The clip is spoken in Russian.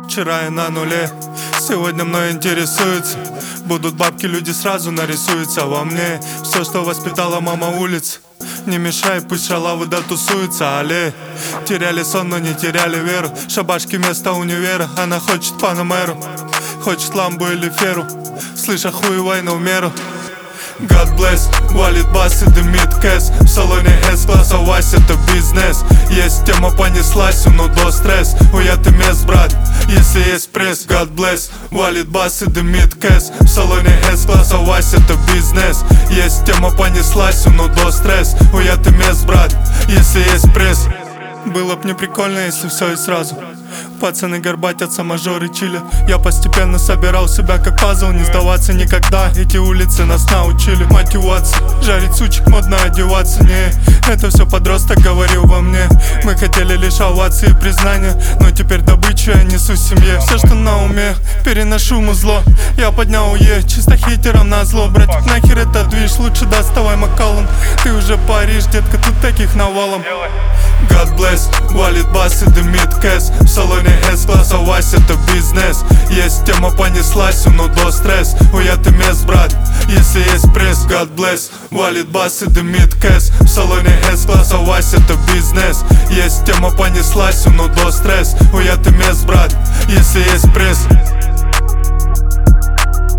Вчера я на нуле, сегодня мной интересуются. Будут бабки, люди сразу нарисуются во мне. Все, что воспитала мама улиц, не мешай, пусть шалавы да тусуются, але. Теряли сон, но не теряли веру. Шабашки вместо универа, она хочет панамеру, хочет ламбу или феру, слышь, охуевай на умеру. God bless, валит бас и дымит кэс. В салоне S-класса Вася, это бизнес. Есть тема, понеслась, ну до стресс. Уятый мест, брат, если есть пресс. God bless, валит бас и дымит кэс. В салоне S-класса Вася, это бизнес. Есть тема, понеслась, ну до стресс. Уятый мест, брат, если есть пресс. Было б не прикольно, если все и сразу. Пацаны горбатятся, мажоры чилят. Я постепенно собирал себя как пазл. Не сдаваться никогда, эти улицы нас научили. Мотивация, жарить сучек, модно одеваться. Не, это все подросток говорил во мне. Мы хотели лишь овации и признания, но теперь добычу я несу семье. Все, что на уме, переношу музло. Я поднял УЕ, чисто хейтерам назло. Братик, нахер это движ, лучше доставай Макаллум. Ты уже Париж, детка, тут таких навалом. God bless, валит бас и дымит кэс. В салоне S-класса Вася, это бизнес. Есть тема, понеслась, ну до стресс. Уятый мест, брат, если есть пресс. God bless, валит бас и дымит кэс. В салоне S-класса Вася, это бизнес. Есть тема, понеслась, ну до стресс. Уятый мест, брат, если есть пресс.